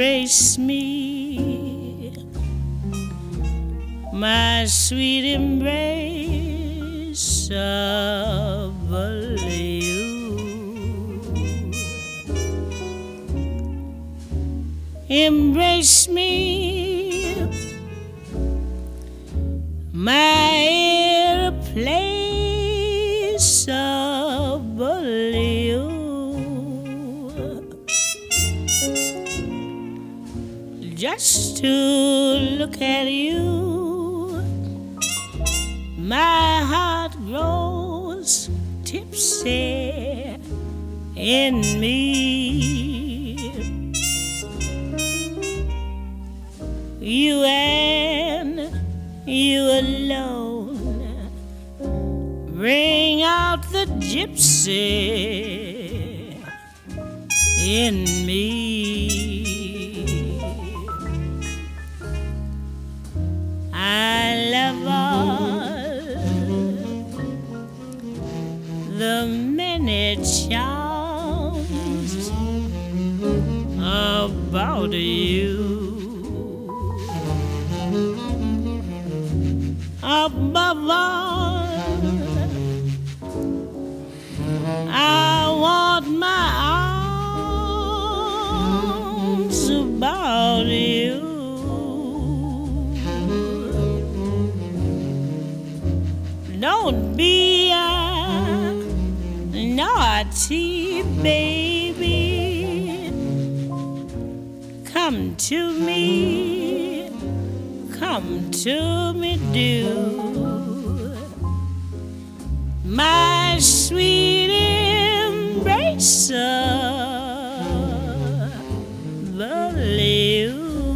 Embrace me, my sweet embrace of you. Embrace me, my irreplaceable you. Just to look at you, my heart grows tipsy in me. You and you alone bring out the gypsy in me. I love all the many charms about you. Above all, I want my arms about you. Don't be a naughty baby. Come to me, come to me, do. My sweet embrace of you.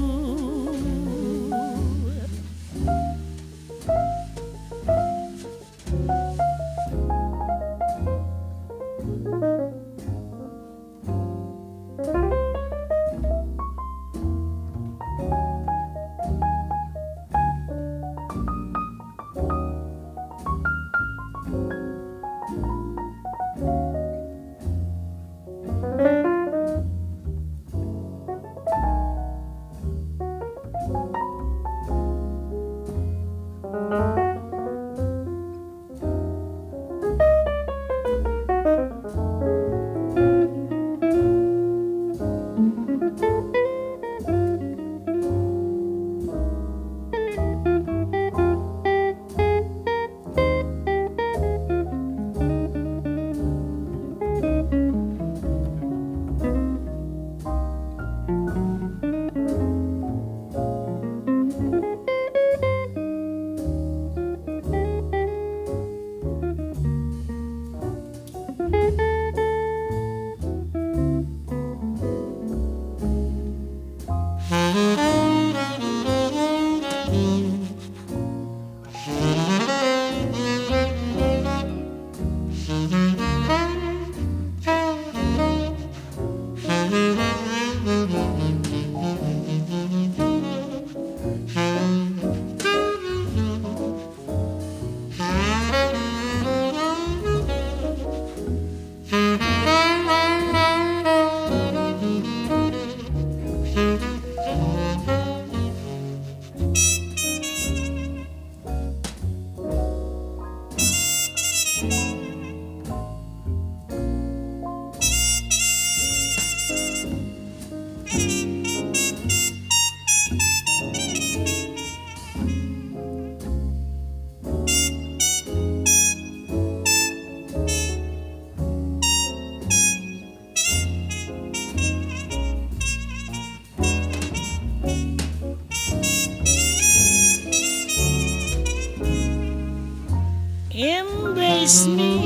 Embrace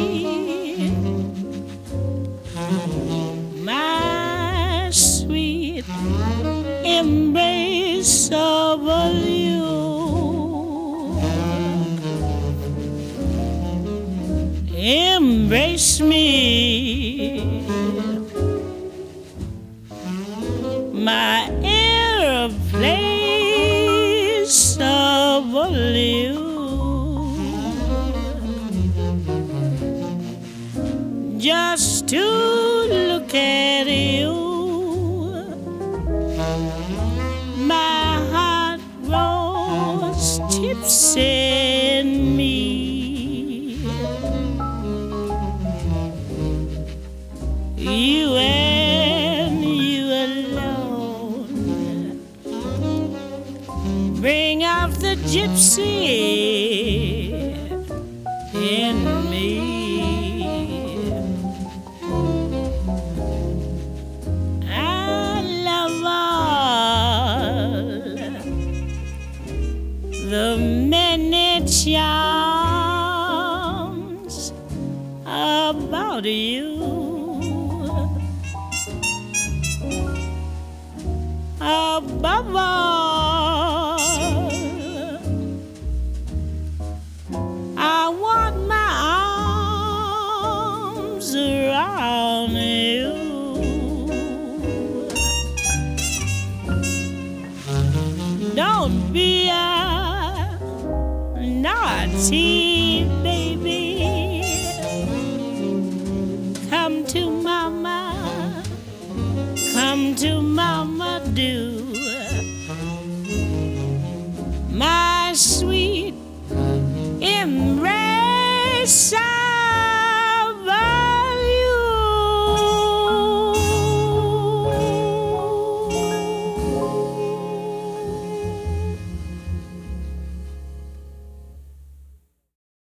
me, my sweet embrace of you. Embrace me, my irreplaceable you. Just to look at you, gypsy in me. You and you alone bring out the gypsy in me. I love all the many charms about you. Above all, I want my arms around you. Don't be a naughty baby. Come to mama, do.